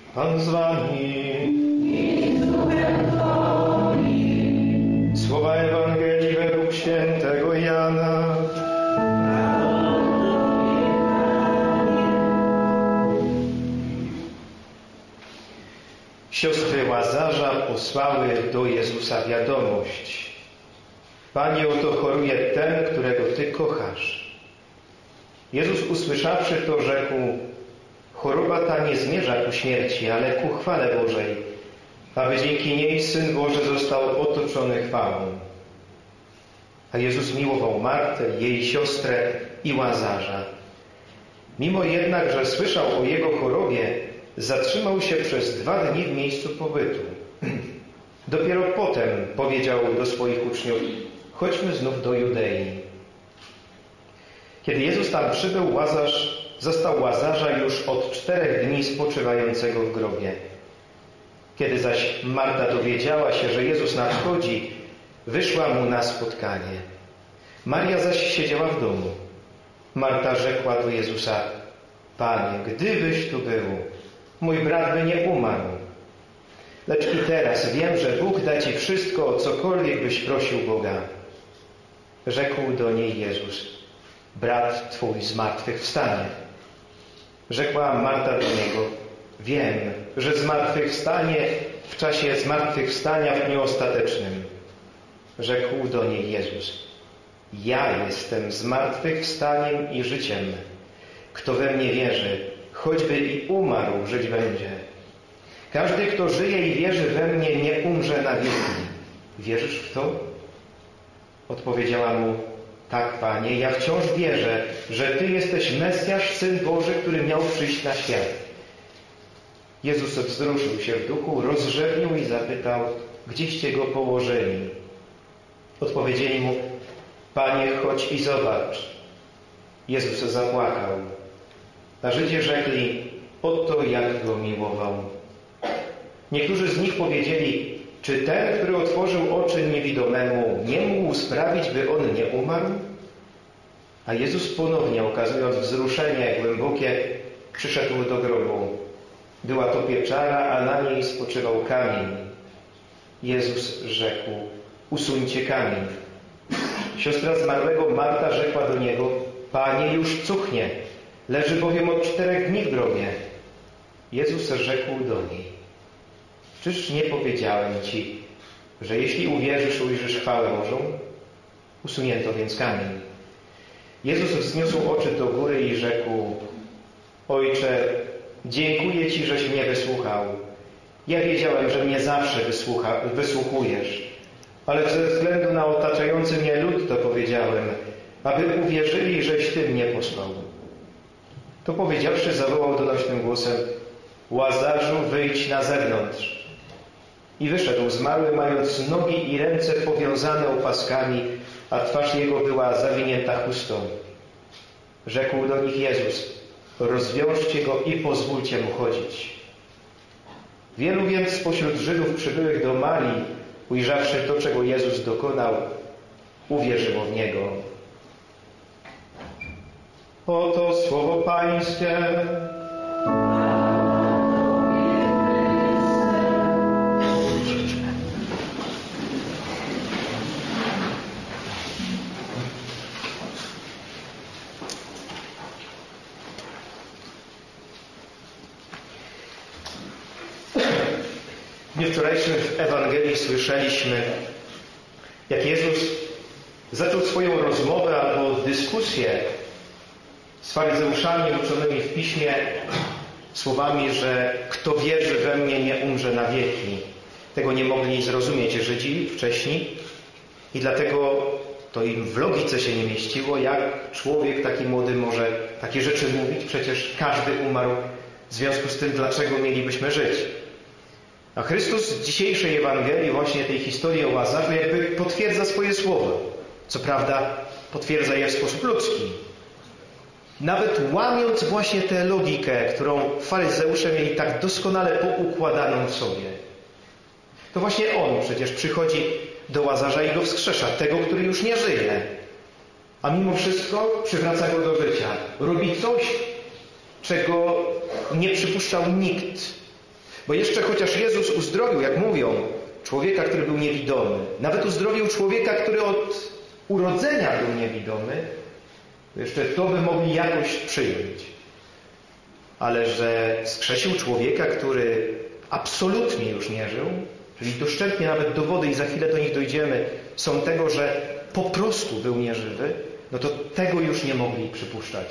Pan z wami. Słowa Ewangelii według świętego Jana. Siostry Łazarza posłały do Jezusa wiadomość: Panie, oto choruje ten, którego Ty kochasz. Jezus, usłyszawszy to, rzekł: choroba ta nie zmierza ku śmierci, ale ku chwale Bożej, aby dzięki niej Syn Boży został otoczony chwałą. A Jezus miłował Martę, jej siostrę i Łazarza. Mimo jednak, że słyszał o jego chorobie, zatrzymał się przez 2 dni w miejscu pobytu. Dopiero potem powiedział do swoich uczniów: chodźmy znów do Judei. Kiedy Jezus tam przybył, zastał Łazarza już od 4 dni spoczywającego w grobie. Kiedy zaś Marta dowiedziała się, że Jezus nadchodzi, wyszła mu na spotkanie. Maria zaś siedziała w domu. Marta rzekła do Jezusa: Panie, gdybyś tu był, mój brat by nie umarł. Lecz i teraz wiem, że Bóg da Ci wszystko, o cokolwiek byś prosił Boga. Rzekł do niej Jezus: brat Twój zmartwychwstanie. Rzekła Marta do Niego: wiem, że zmartwychwstanie w czasie zmartwychwstania w dniu ostatecznym. Rzekł do niej Jezus: ja jestem zmartwychwstaniem i życiem. Kto we mnie wierzy, choćby i umarł, żyć będzie. Każdy, kto żyje i wierzy we mnie, nie umrze na wieki. Wierzysz w to? Odpowiedziała mu: tak, Panie, ja wciąż wierzę, że Ty jesteś Mesjasz, Syn Boży, który miał przyjść na świat. Jezus wzruszył się w duchu, rozrzewnił i zapytał: gdzieście go położyli? Odpowiedzieli mu: Panie, chodź i zobacz. Jezus zapłakał. A Żydzi rzekli: oto jak go miłował. Niektórzy z nich powiedzieli: czy ten, który otworzył oczy niewidomemu, nie mógł sprawić, by on nie umarł? A Jezus ponownie, okazując wzruszenie głębokie, przyszedł do grobu. Była to pieczara, a na niej spoczywał kamień. Jezus rzekł: usuńcie kamień. Siostra zmarłego Marta rzekła do Niego: Panie, już cuchnie, leży bowiem od 4 dni w grobie. Jezus rzekł do niej: czyż nie powiedziałem Ci, że jeśli uwierzysz, ujrzysz chwałę Bożą? Usunięto więc kamień. Jezus wzniósł oczy do góry i rzekł: Ojcze, dziękuję Ci, żeś mnie wysłuchał. Ja wiedziałem, że mnie zawsze wysłuchujesz, ale ze względu na otaczający mnie lud to powiedziałem, aby uwierzyli, żeś Ty mnie posłał. To powiedziawszy, zawołał donośnym głosem: Łazarzu, wyjdź na zewnątrz. I wyszedł zmarły, mając nogi i ręce powiązane opaskami, a twarz jego była zawinięta chustą. Rzekł do nich Jezus: rozwiążcie go i pozwólcie mu chodzić. Wielu więc spośród Żydów przybyłych do Marii, ujrzawszy to, czego Jezus dokonał, uwierzyło w Niego. Oto słowo Pańskie. W dniu wczorajszym w Ewangelii słyszeliśmy, jak Jezus zaczął swoją rozmowę albo dyskusję z faryzeuszami uczonymi w Piśmie słowami, że kto wierzy we mnie, nie umrze na wieki. Tego nie mogli zrozumieć Żydzi wcześniej i dlatego to im w logice się nie mieściło, jak człowiek taki młody może takie rzeczy mówić, przecież każdy umarł, w związku z tym dlaczego mielibyśmy żyć? A Chrystus w dzisiejszej Ewangelii, właśnie tej historii o Łazarzu, jakby potwierdza swoje słowa. Co prawda potwierdza je w sposób ludzki. Nawet łamiąc właśnie tę logikę, którą faryzeusze mieli tak doskonale poukładaną w sobie. To właśnie On przecież przychodzi do Łazarza i go wskrzesza, tego, który już nie żyje. A mimo wszystko przywraca go do życia. Robi coś, czego nie przypuszczał nikt Bo jeszcze chociaż Jezus uzdrowił, jak mówią, człowieka, który był niewidomy, nawet uzdrowił człowieka, który od urodzenia był niewidomy, jeszcze to by mogli jakoś przyjąć. Ale że skrzesił człowieka, który absolutnie już nie żył, czyli doszczętnie nawet dowody, i za chwilę do nich dojdziemy, są tego, że po prostu był nieżywy, no to tego już nie mogli przypuszczać.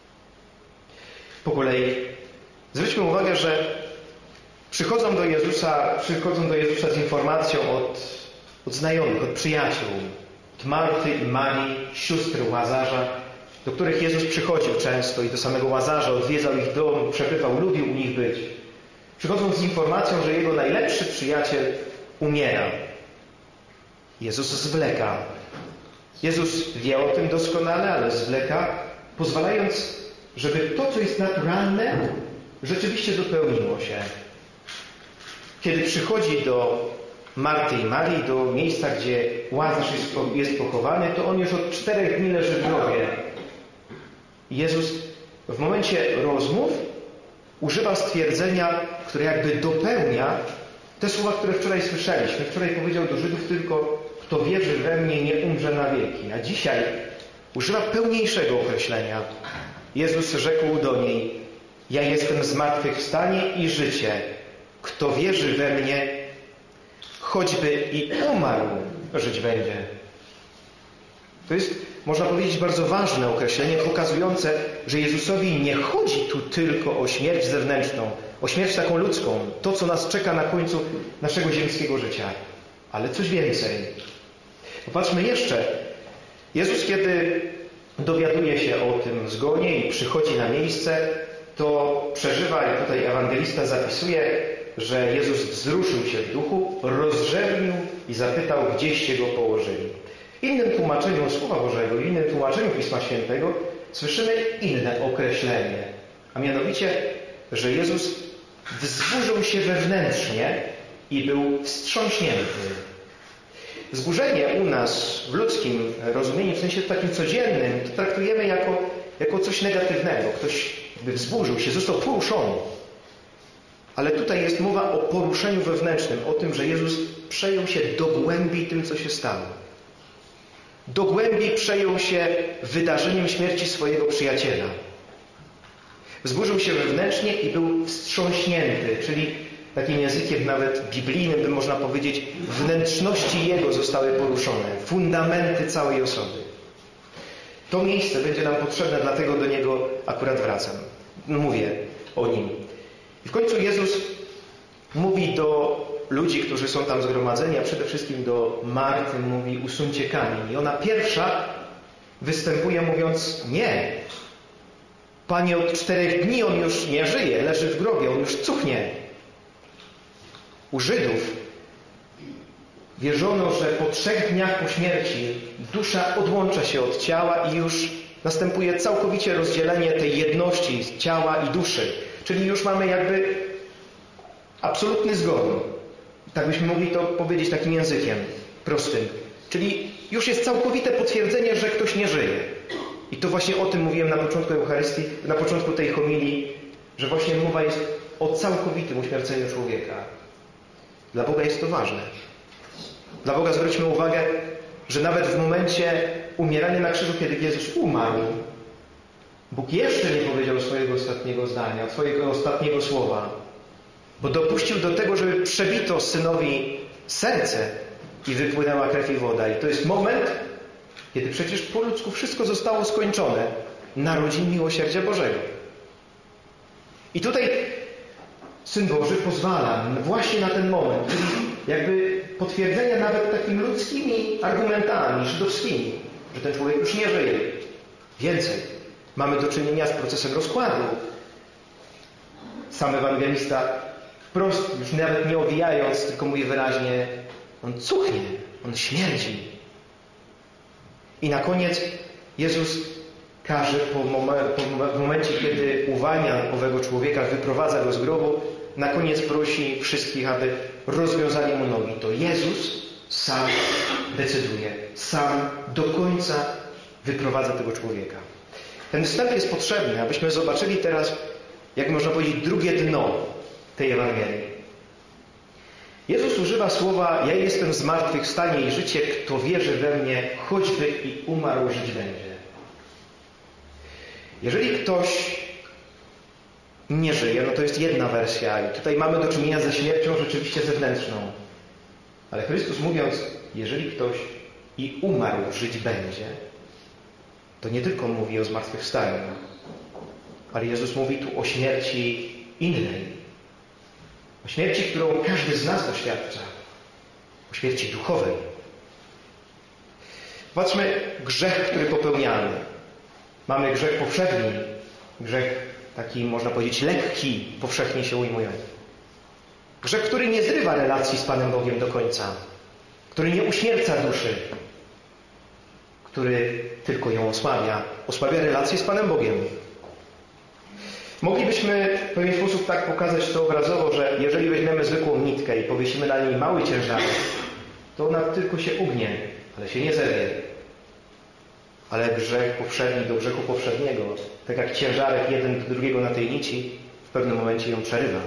Po kolei zwróćmy uwagę, że przychodzą do Jezusa z informacją od znajomych, od przyjaciół, od Marty i Marii, sióstr Łazarza, do których Jezus przychodził często i do samego Łazarza, odwiedzał ich dom, przebywał, lubił u nich być. Przychodzą z informacją, że jego najlepszy przyjaciel umiera. Jezus zwleka. Jezus wie o tym doskonale, ale zwleka, pozwalając, żeby to, co jest naturalne, rzeczywiście dopełniło się. Kiedy przychodzi do Marty i Marii, do miejsca, gdzie Łazarz jest pochowany, to on już od 4 dni leży w grobie. Jezus w momencie rozmów używa stwierdzenia, które jakby dopełnia te słowa, które wczoraj słyszeliśmy. Wczoraj powiedział do Żydów tylko: kto wierzy we mnie, nie umrze na wieki. A dzisiaj używa pełniejszego określenia. Jezus rzekł do niej: ja jestem zmartwychwstanie i życie. Kto wierzy we mnie, choćby i umarł, żyć będzie. To jest, można powiedzieć, bardzo ważne określenie, pokazujące, że Jezusowi nie chodzi tu tylko o śmierć zewnętrzną, o śmierć taką ludzką, to, co nas czeka na końcu naszego ziemskiego życia, ale coś więcej. Popatrzmy jeszcze. Jezus, kiedy dowiaduje się o tym zgonie i przychodzi na miejsce, to przeżywa, jak tutaj ewangelista zapisuje, że Jezus wzruszył się w duchu, rozrzewnił i zapytał, gdzieście go położyli. W innym tłumaczeniu Słowa Bożego, w innym tłumaczeniu Pisma Świętego słyszymy inne określenie, a mianowicie, że Jezus wzburzył się wewnętrznie i był wstrząśnięty. Wzburzenie u nas w ludzkim rozumieniu, w sensie takim codziennym, to traktujemy jako coś negatywnego. Ktoś wzburzył się, został poruszony. Ale tutaj jest mowa o poruszeniu wewnętrznym, o tym, że Jezus przejął się do głębi tym, co się stało. Do głębi przejął się wydarzeniem śmierci swojego przyjaciela. Wzburzył się wewnętrznie i był wstrząśnięty, czyli takim językiem nawet biblijnym by można powiedzieć, wnętrzności Jego zostały poruszone, fundamenty całej osoby. To miejsce będzie nam potrzebne, dlatego do niego akurat wracam. Mówię o nim. I w końcu Jezus mówi do ludzi, którzy są tam zgromadzeni, a przede wszystkim do Marty, mówi: usuńcie kamień. I ona pierwsza występuje mówiąc: nie. Panie, od 4 dni on już nie żyje, leży w grobie, on już cuchnie. U Żydów wierzono, że po 3 dniach po śmierci dusza odłącza się od ciała i już następuje całkowicie rozdzielenie tej jedności ciała i duszy. Czyli już mamy jakby absolutny zgon. Tak byśmy mogli to powiedzieć takim językiem prostym. Czyli już jest całkowite potwierdzenie, że ktoś nie żyje. I to właśnie o tym mówiłem na początku Eucharystii, na początku tej homilii, że właśnie mowa jest o całkowitym uśmierceniu człowieka. Dla Boga jest to ważne. Dla Boga zwróćmy uwagę, że nawet w momencie umierania na krzyżu, kiedy Jezus umarł, Bóg jeszcze nie powiedział swojego ostatniego zdania, swojego ostatniego słowa, bo dopuścił do tego, żeby przebito Synowi serce i wypłynęła krew i woda. I to jest moment, kiedy przecież po ludzku wszystko zostało skończone. Narodzin miłosierdzia Bożego. I tutaj Syn Boży pozwala właśnie na ten moment, czyli jakby potwierdzenia nawet takimi ludzkimi argumentami, żydowskimi, że ten człowiek już nie żyje. Więcej. Mamy do czynienia z procesem rozkładu. Sam ewangelista wprost, już nawet nie owijając, tylko mówi wyraźnie: on cuchnie, on śmierdzi. I na koniec Jezus każe w momencie, kiedy uwalnia owego człowieka, wyprowadza go z grobu, na koniec prosi wszystkich, aby rozwiązali mu nogi. To Jezus sam decyduje, sam do końca wyprowadza tego człowieka. Ten wstęp jest potrzebny, abyśmy zobaczyli teraz, jak można powiedzieć, drugie dno tej Ewangelii. Jezus używa słowa: ja jestem zmartwychwstanie i życie, kto wierzy we mnie, choćby i umarł, żyć będzie. Jeżeli ktoś nie żyje, no to jest jedna wersja i tutaj mamy do czynienia ze śmiercią rzeczywiście zewnętrzną. Ale Chrystus mówiąc, jeżeli ktoś i umarł, żyć będzie, to nie tylko mówi o zmartwychwstaniu, ale Jezus mówi tu o śmierci innej. O śmierci, którą każdy z nas doświadcza. O śmierci duchowej. Patrzmy, grzech, który popełniamy. Mamy grzech powszedni, grzech taki, można powiedzieć, lekki, powszechnie się ujmujący. Grzech, który nie zrywa relacji z Panem Bogiem do końca, który nie uśmierca duszy, który tylko ją osłabia relację z Panem Bogiem. Moglibyśmy w pewien sposób tak pokazać to obrazowo, że jeżeli weźmiemy zwykłą nitkę i powiesimy na niej mały ciężarek, to ona tylko się ugnie, ale się nie zerwie. Ale grzech powszedni do grzechu powszedniego, tak jak ciężarek jeden do drugiego na tej nici, w pewnym momencie ją przerywa.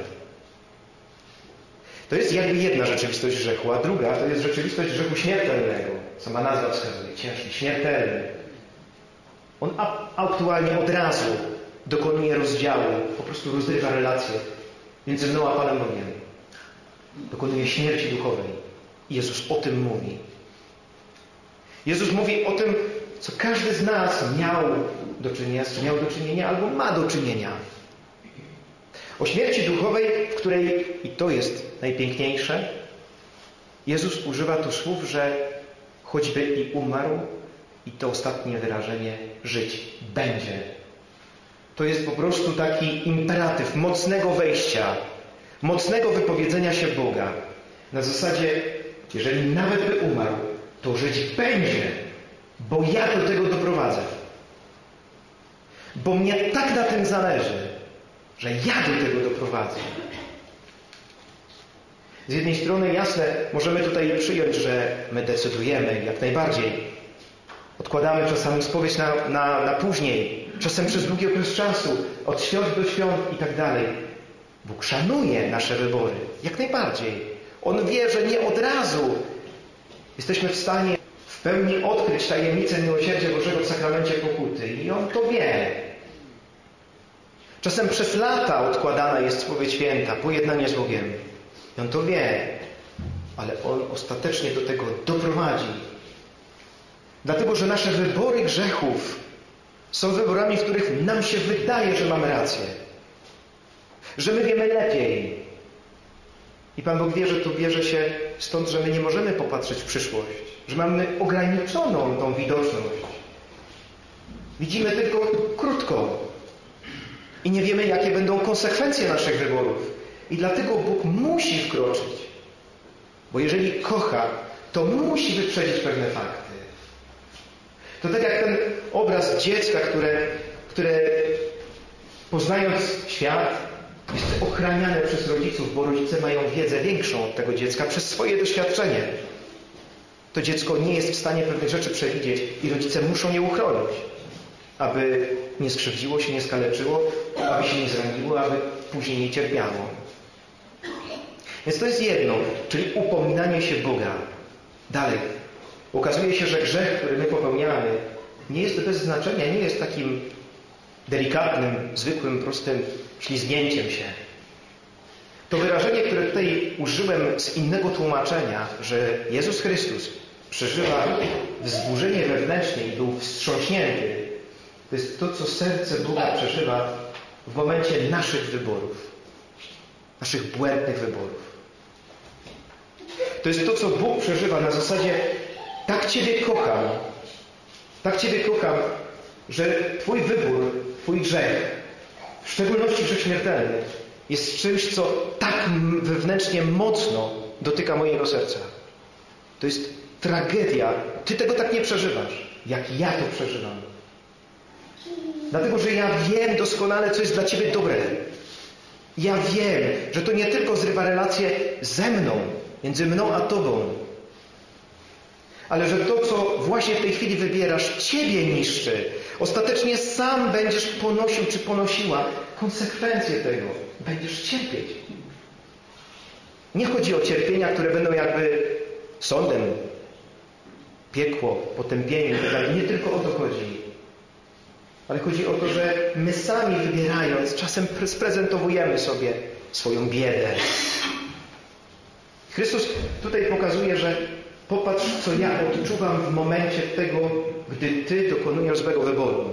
To jest jakby jedna rzeczywistość grzechu, a druga to jest rzeczywistość grzechu śmiertelnego. Sama nazwa wskazuje, ciężki, śmiertelny. On aktualnie od razu dokonuje rozdziału, po prostu rozrywa relacje między mną a Panem Bogiem. Dokonuje śmierci duchowej. I Jezus o tym mówi. Jezus mówi o tym, co każdy z nas miał do czynienia albo ma do czynienia. O śmierci duchowej, w której, i to jest najpiękniejsze, Jezus używa tu słów, że choćby i umarł, i to ostatnie wyrażenie, żyć będzie. To jest po prostu taki imperatyw mocnego wejścia, mocnego wypowiedzenia się Boga. Na zasadzie, jeżeli nawet by umarł, to żyć będzie, bo ja do tego doprowadzę. Bo mnie tak na tym zależy, że ja do tego doprowadzę. Z jednej strony jasne, możemy tutaj przyjąć, że my decydujemy jak najbardziej. Odkładamy czasami spowiedź na później, czasem przez długi okres czasu, od świąt do świąt i tak dalej. Bóg szanuje nasze wybory, jak najbardziej. On wie, że nie od razu jesteśmy w stanie w pełni odkryć tajemnicę miłosierdzia Bożego w sakramencie pokuty. I On to wie. Czasem przez lata odkładana jest spowiedź święta, pojednanie z Bogiem. I On to wie. Ale On ostatecznie do tego doprowadzi. Dlatego, że nasze wybory grzechów są wyborami, w których nam się wydaje, że mamy rację. Że my wiemy lepiej. I Pan Bóg wie, że to bierze się stąd, że my nie możemy popatrzeć w przyszłość. Że mamy ograniczoną tą widoczność. Widzimy tylko krótko. I nie wiemy, jakie będą konsekwencje naszych wyborów. I dlatego Bóg musi wkroczyć. Bo jeżeli kocha, to musi wyprzedzić pewne fakty. To tak jak ten obraz dziecka, które poznając świat, jest ochraniane przez rodziców, bo rodzice mają wiedzę większą od tego dziecka przez swoje doświadczenie. To dziecko nie jest w stanie pewnych rzeczy przewidzieć i rodzice muszą je uchronić, aby nie skrzywdziło się, nie skaleczyło, aby się nie zraniło, aby później nie cierpiało. Więc to jest jedno, czyli upominanie się Boga. Dalej. Okazuje się, że grzech, który my popełniamy, nie jest bez znaczenia, nie jest takim delikatnym, zwykłym, prostym ślizgnięciem się. To wyrażenie, które tutaj użyłem z innego tłumaczenia, że Jezus Chrystus przeżywa wzburzenie wewnętrzne i był wstrząśnięty, to jest to, co serce Boga przeżywa w momencie naszych wyborów. Naszych błędnych wyborów. To jest to, co Bóg przeżywa na zasadzie tak Ciebie kocham, że Twój wybór, Twój grzech, w szczególności grzech śmiertelny, jest czymś, co tak wewnętrznie mocno dotyka mojego serca. To jest tragedia. Ty tego tak nie przeżywasz, jak ja to przeżywam. Dlatego, że ja wiem doskonale, co jest dla Ciebie dobre. Ja wiem, że to nie tylko zrywa relacje ze mną, między mną a Tobą, ale że to, co właśnie w tej chwili wybierasz, Ciebie niszczy. Ostatecznie sam będziesz ponosił czy ponosiła konsekwencje tego. Będziesz cierpieć. Nie chodzi o cierpienia, które będą jakby sądem, piekło, potępienie itd. Nie tylko o to chodzi. Ale chodzi o to, że my sami wybierając, czasem sprezentowujemy sobie swoją biedę. Chrystus tutaj pokazuje, że popatrz, co ja odczuwam w momencie tego, gdy Ty dokonujesz złego wyboru.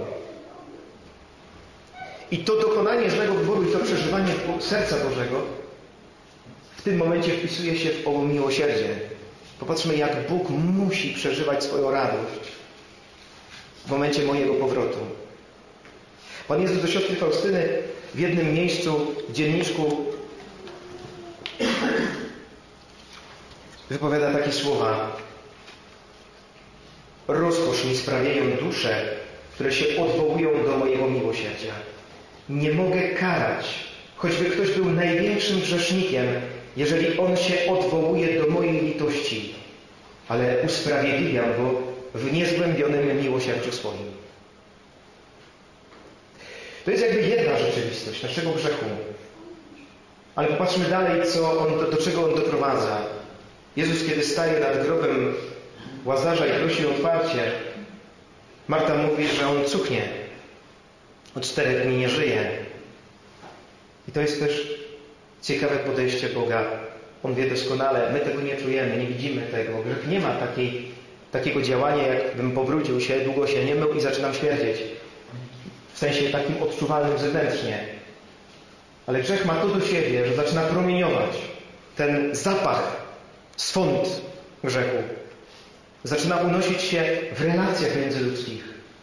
I to dokonanie złego wyboru i to przeżywanie serca Bożego w tym momencie wpisuje się w owo miłosierdzie. Popatrzmy, jak Bóg musi przeżywać swoją radość w momencie mojego powrotu. Pan Jezus do siostry Faustyny w jednym miejscu w dzienniczku wypowiada takie słowa: rozkosz mi sprawiają dusze, które się odwołują do mojego miłosierdzia. Nie mogę karać, choćby ktoś był największym grzesznikiem, jeżeli on się odwołuje do mojej litości, ale usprawiedliwiam go w niezgłębionym miłosierdziu swoim. To jest jakby jedna rzeczywistość naszego grzechu. Ale popatrzmy dalej, do czego on doprowadza. Jezus, kiedy staje nad grobem Łazarza i prosi o otwarcie, Marta mówi, że on cuchnie. Od 4 dni nie żyje. I to jest też ciekawe podejście Boga. On wie doskonale, my tego nie czujemy, nie widzimy tego. Grzech nie ma takiego działania, jakbym pobrudził się, długo się nie mył i zaczynam śmierdzieć. W sensie takim odczuwalnym zewnętrznie. Ale grzech ma to do siebie, że zaczyna promieniować. Ten zapach, swąd grzechu zaczyna unosić się w relacjach międzyludzkich.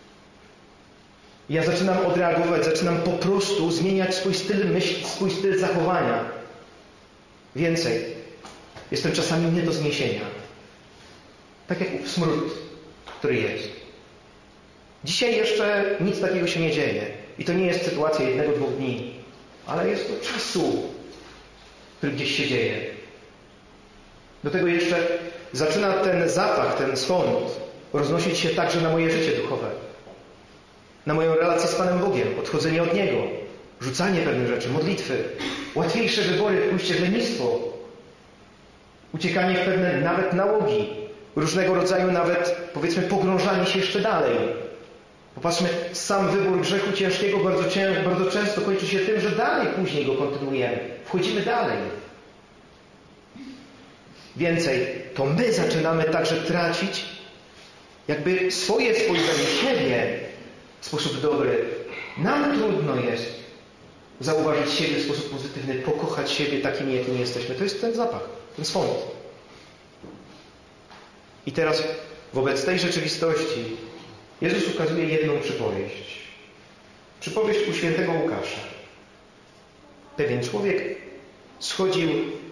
Ja zaczynam odreagować, zaczynam po prostu zmieniać swój styl myśli, swój styl zachowania. Więcej. Jestem czasami nie do zniesienia. Tak jak ów smród, który jest. Dzisiaj jeszcze nic takiego się nie dzieje. I to nie jest sytuacja 1-2 dni. Ale jest to czasu, który gdzieś się dzieje. Do tego jeszcze zaczyna ten zapach, ten swąd roznosić się także na moje życie duchowe. Na moją relację z Panem Bogiem, odchodzenie od Niego, rzucanie pewnych rzeczy, modlitwy, łatwiejsze wybory, pójście w lenistwo, uciekanie w pewne nawet nałogi, różnego rodzaju nawet, powiedzmy, pogrążanie się jeszcze dalej. Popatrzmy, sam wybór grzechu ciężkiego bardzo często kończy się tym, że dalej później go kontynuujemy. Wchodzimy dalej. Więcej, to my zaczynamy także tracić jakby swoje spojrzenie siebie w sposób dobry. Nam trudno jest zauważyć siebie w sposób pozytywny, pokochać siebie takimi, jakimi jesteśmy. To jest ten zapach, ten swąd. I teraz wobec tej rzeczywistości Jezus ukazuje jedną przypowieść. Przypowieść u świętego Łukasza. Pewien człowiek schodził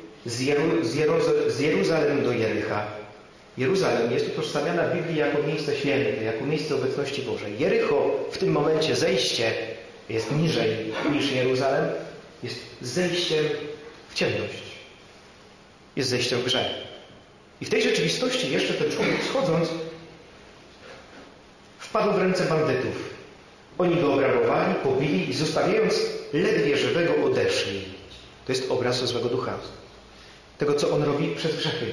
z Jeruzalem do Jericha. Jeruzalem jest utożsamiana w Biblii jako miejsce święte, jako miejsce obecności Bożej. Jericho w tym momencie zejście jest niżej niż Jeruzalem, jest zejściem w ciemność. Jest zejściem w grzech. I w tej rzeczywistości jeszcze ten człowiek schodząc wpadł w ręce bandytów. Oni go obrabowali, pobili i zostawiając ledwie żywego odeszli. To jest obraz złego ducha. Tego, co on robi przez grzechy.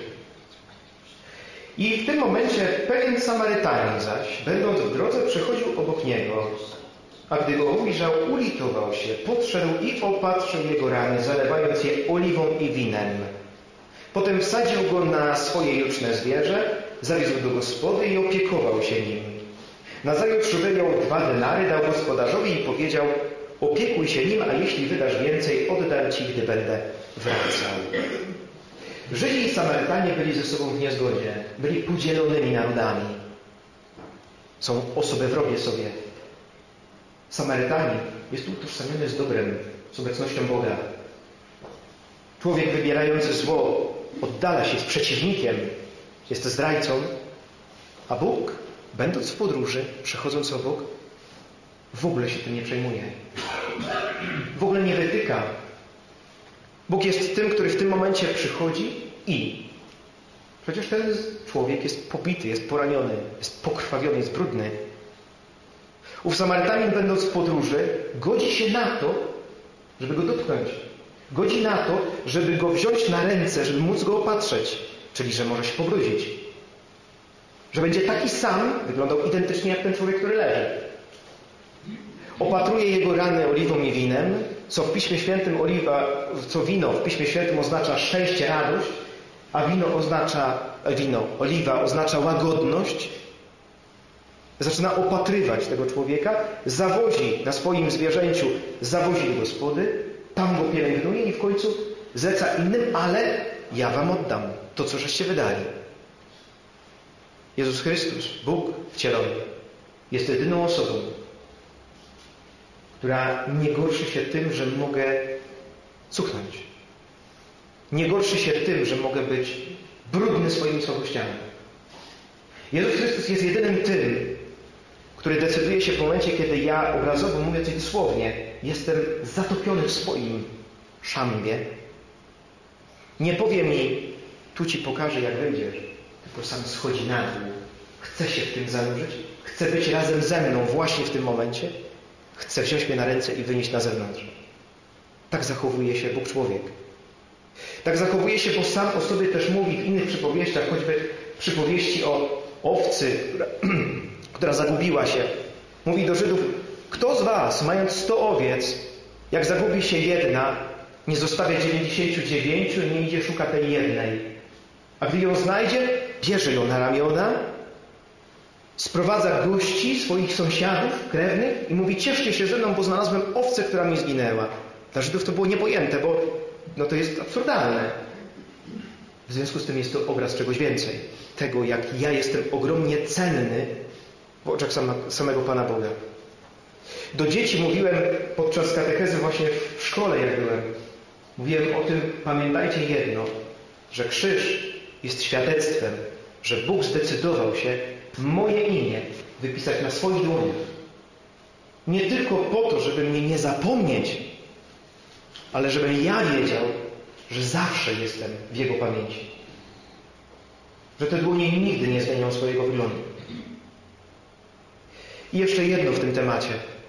I w tym momencie pewien Samarytanin zaś, będąc w drodze, przechodził obok niego. A gdy go ujrzał, ulitował się, podszedł i opatrzył jego rany, zalewając je oliwą i winem. Potem wsadził go na swoje juczne zwierzę, zawiózł do gospody i opiekował się nim. Nazajutrz wyjął 2 denary, dał gospodarzowi i powiedział: opiekuj się nim, a jeśli wydasz więcej, oddam ci, gdy będę wracał. Żydzi i Samarytanie byli ze sobą w niezgodzie. Byli podzielonymi narodami. Są osoby wrogie sobie. Samarytanin jest utożsamiony z dobrem, z obecnością Boga. Człowiek wybierający zło oddala się z przeciwnikiem, jest zdrajcą, a Bóg, będąc w podróży, przechodząc obok, w ogóle się tym nie przejmuje. W ogóle nie wytyka. Bóg jest tym, który w tym momencie przychodzi i przecież ten człowiek jest pobity, jest poraniony, jest pokrwawiony, jest brudny. Ów Samarytanin, będąc w podróży, godzi się na to, żeby go dotknąć. Godzi na to, żeby go wziąć na ręce, żeby móc go opatrzeć, czyli że może się pobrudzić. Że będzie taki sam, wyglądał identycznie jak ten człowiek, który leży. Opatruje jego rany oliwą i winem, co w Piśmie Świętym wino w Piśmie Świętym oznacza szczęście, radość, a oliwa oznacza łagodność. Zaczyna opatrywać tego człowieka, zawozi na swoim zwierzęciu, zawozi do gospody, tam go pielęgnuje i w końcu zleca innym, ale ja wam oddam to, co żeście wydali. Jezus Chrystus, Bóg wcielony, jest jedyną osobą, która nie gorszy się tym, że mogę cuchnąć. Nie gorszy się tym, że mogę być brudny swoimi słabościami. Jezus Chrystus jest jedynym tym, który decyduje się w momencie, kiedy ja, obrazowo mówiąc i dosłownie, jestem zatopiony w swoim szambie. Nie powie mi, tu ci pokażę, jak wyjdziesz, tylko sam schodzi na dół. Chce się w tym zanurzyć, chce być razem ze mną właśnie w tym momencie, chce wziąć mnie na ręce i wynieść na zewnątrz. Tak zachowuje się Bóg człowiek. Tak zachowuje się, bo sam o sobie też mówi w innych przypowieściach, choćby przypowieści o owcy, która zagubiła się. Mówi do Żydów, kto z was, mając 100 owiec, jak zagubi się jedna, nie zostawia 99 i nie idzie szuka tej jednej. A gdy ją znajdzie, bierze ją na ramiona, sprowadza gości, swoich sąsiadów, krewnych i mówi, cieszcie się ze mną, bo znalazłem owcę, która mi zginęła. Dla Żydów to było niepojęte, bo to jest absurdalne. W związku z tym jest to obraz czegoś więcej. Tego, jak ja jestem ogromnie cenny w oczach samego Pana Boga. Do dzieci mówiłem podczas katechezy właśnie w szkole, jak byłem. Mówiłem o tym, pamiętajcie jedno, że krzyż jest świadectwem, że Bóg zdecydował się moje imię wypisać na swoich dłoniach. Nie tylko po to, żeby mnie nie zapomnieć, ale żebym ja wiedział, że zawsze jestem w Jego pamięci. Że te dłonie nigdy nie zmienią swojego wyglądu. I jeszcze jedno w tym temacie.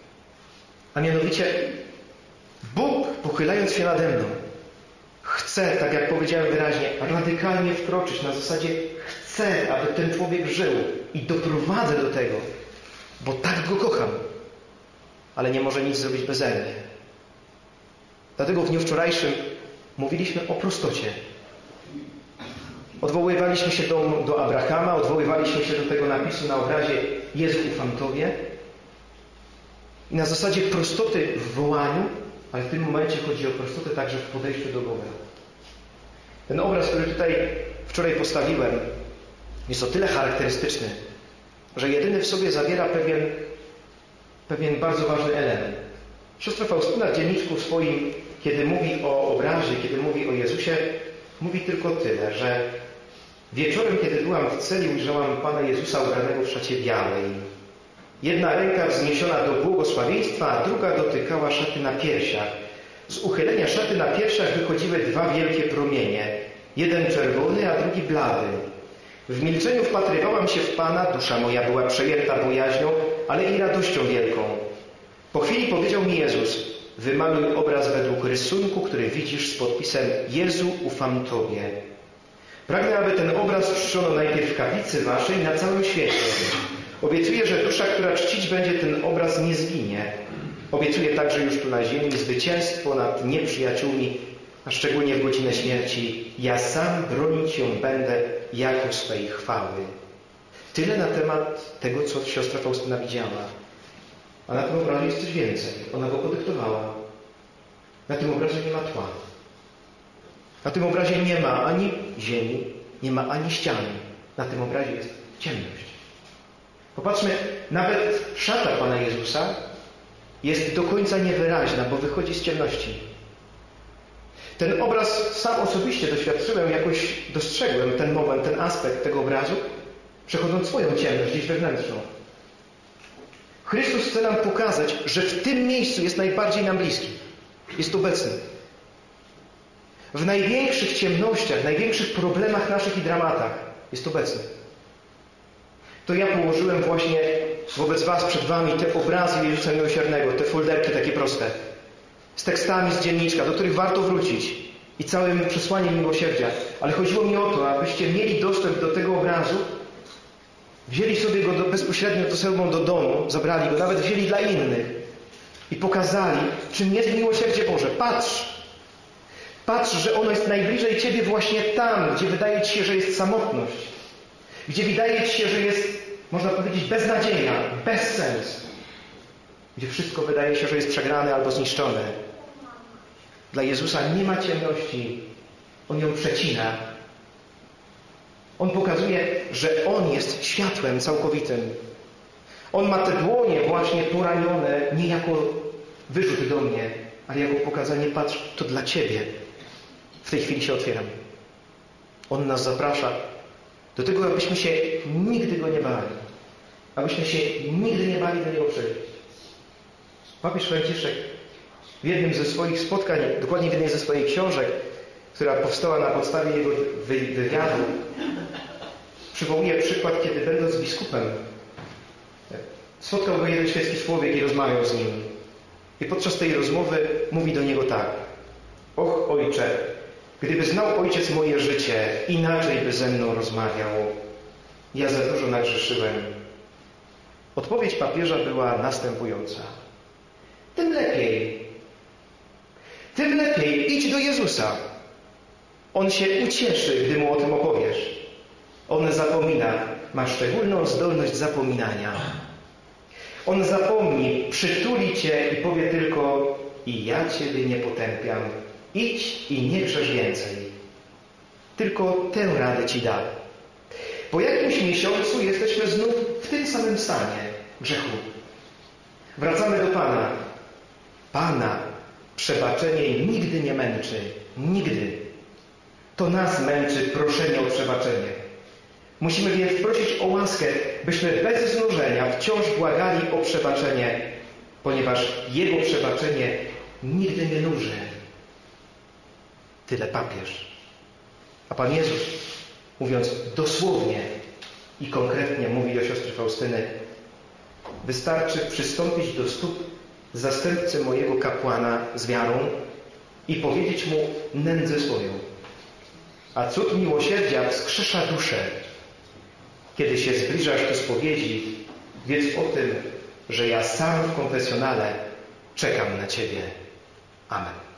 A mianowicie Bóg, pochylając się nade mną, chce, tak jak powiedziałem wyraźnie, radykalnie wkroczyć na zasadzie chcę, aby ten człowiek żył i doprowadzę do tego, bo tak go kocham, ale nie może nic zrobić beze mnie. Dlatego w dniu wczorajszym mówiliśmy o prostocie. Odwoływaliśmy się do Abrahama, odwoływaliśmy się do tego napisu na obrazie Jezu ufam Tobie. I na zasadzie prostoty w wołaniu, ale w tym momencie chodzi o prostotę także w podejściu do Boga. Ten obraz, który tutaj wczoraj postawiłem, jest o tyle charakterystyczny, że jedyny w sobie zawiera pewien bardzo ważny element. Siostra Faustyna w dzienniczku swoim, kiedy mówi o obrazie, kiedy mówi o Jezusie, mówi tylko tyle, że wieczorem, kiedy byłam w celi, ujrzałam Pana Jezusa ubranego w szacie białej. Jedna ręka wzniesiona do błogosławieństwa, a druga dotykała szaty na piersiach. Z uchylenia szaty na piersiach wychodziły 2 wielkie promienie. Jeden czerwony, a drugi blady. W milczeniu wpatrywałam się w Pana, dusza moja była przejęta bojaźnią, ale i radością wielką. Po chwili powiedział mi Jezus, wymaluj obraz według rysunku, który widzisz z podpisem Jezu, ufam Tobie. Pragnę, aby ten obraz czczono najpierw w kaplicy waszej na całym świecie. Obiecuję, że dusza, która czcić będzie ten obraz, nie zginie. Obiecuję także już tu na ziemi zwycięstwo nad nieprzyjaciółmi, a szczególnie w godzinę śmierci. Ja sam bronić ją będę jako swej chwały. Tyle na temat tego, co siostra Faustyna widziała. A na tym obrazie jest coś więcej. Ona go podyktowała. Na tym obrazie nie ma tła. Na tym obrazie nie ma ani ziemi, nie ma ani ściany. Na tym obrazie jest ciemność. Popatrzmy, nawet szata Pana Jezusa jest do końca niewyraźna, bo wychodzi z ciemności. Ten obraz sam osobiście doświadczyłem, jakoś dostrzegłem ten moment, ten aspekt tego obrazu, przechodząc swoją ciemność gdzieś wewnętrzną. Chrystus chce nam pokazać, że w tym miejscu jest najbardziej nam bliski. Jest obecny. W największych ciemnościach, największych problemach naszych i dramatach jest obecny. To ja położyłem właśnie wobec was, przed wami te obrazy Jezusa Miłosiernego, te folderki takie proste. z tekstami z dzienniczka, do których warto wrócić i całym przesłaniem miłosierdzia. Ale chodziło mi o to, abyście mieli dostęp do tego obrazu, wzięli sobie go bezpośrednio ze sobą do domu, zabrali go, nawet wzięli dla innych i pokazali, czym jest miłosierdzie Boże. Patrz, że ono jest najbliżej Ciebie właśnie tam, gdzie wydaje Ci się, że jest samotność, gdzie wydaje Ci się, że jest, można powiedzieć, beznadzieja, bezsens, gdzie wszystko wydaje się, że jest przegrane albo zniszczone. Dla Jezusa nie ma ciemności. On ją przecina. On pokazuje, że On jest światłem całkowitym. On ma te dłonie właśnie poranione nie jako wyrzut do mnie, ale jako pokazanie, patrz, to dla Ciebie. W tej chwili się otwieram. On nas zaprasza do tego, abyśmy się nigdy Go nie bali. Abyśmy się nigdy nie bali do Niego przyjść. Papież Franciszek w jednym ze swoich spotkań, dokładnie w jednej ze swoich książek, która powstała na podstawie jego wywiadu, przywołuje przykład, kiedy będąc biskupem, spotkał go jeden świecki człowiek i rozmawiał z nim. I podczas tej rozmowy mówi do niego tak: och, ojcze, gdyby znał ojciec moje życie, inaczej by ze mną rozmawiał. Ja za dużo nagrzeszyłem. Odpowiedź papieża była następująca: tym lepiej. Tym lepiej idź do Jezusa. On się ucieszy, gdy Mu o tym opowiesz. On zapomina, ma szczególną zdolność zapominania. On zapomni, przytuli Cię i powie tylko: i ja Ciebie nie potępiam. Idź i nie grzesz więcej. Tylko tę radę Ci da. Po jakimś miesiącu jesteśmy znów w tym samym stanie grzechu. Wracamy do Pana. Pana przebaczenie nigdy nie męczy. Nigdy. To nas męczy proszenie o przebaczenie. Musimy więc prosić o łaskę, byśmy bez znużenia wciąż błagali o przebaczenie, ponieważ Jego przebaczenie nigdy nie nuży. Tyle papież. A Pan Jezus, mówiąc dosłownie i konkretnie, mówi do siostry Faustyny: wystarczy przystąpić do stóp zastępcy mojego kapłana z wiarą i powiedzieć mu nędzę swoją. A cud miłosierdzia wskrzesza duszę. Kiedy się zbliżasz do spowiedzi, wiedz o tym, że ja sam w konfesjonale czekam na Ciebie. Amen.